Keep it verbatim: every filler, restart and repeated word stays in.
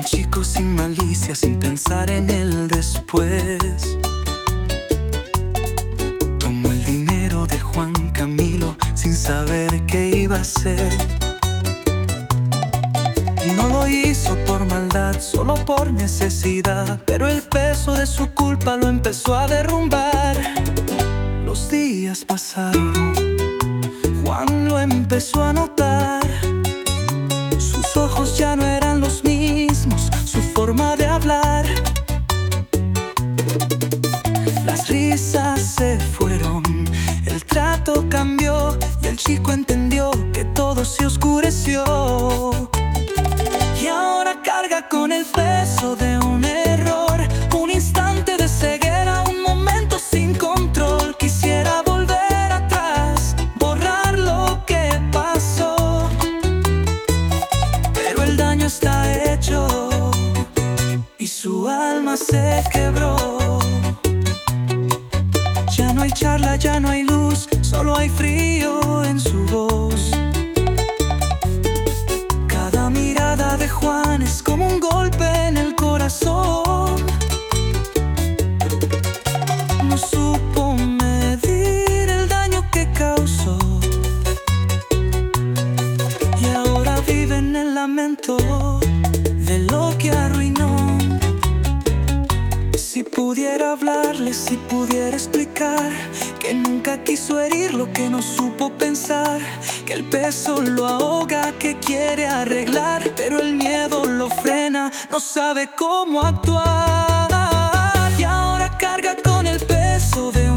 chico sin malicia, sin pensar en el después. Tomó el dinero de Juan Camilo sin saber qué iba a hacer. Y no lo hizo por maldad, solo por necesidad, pero el peso de su culpa lo empezó a derrumbar. Los días pasaron, Juan lo empezó a notar. Sus ojos ya no eran los mismos, su forma de hablar. Las risas se fueron, el trato cambió y el chico entendió que todo se oscureció. Y ahora carga con el peso de un error, un instante de ceguera, un momento sin control. Quisiera volver atrás, borrar lo que pasó, pero el daño está hecho y su alma se quebró. Ya no hay charla, ya no hay luz, solo hay frío en su voz. Cada mirada de Juan es como un golpe en el corazón. No supo medir el daño que causó y ahora vive en el lamento de lo que arruinó. Si pudiera hablarle, si pudiera explicar que nunca quiso herir lo que no supo pensar, que el peso lo ahoga, que quiere arreglar, pero el miedo lo frena, no sabe cómo actuar. Y ahora carga con el peso de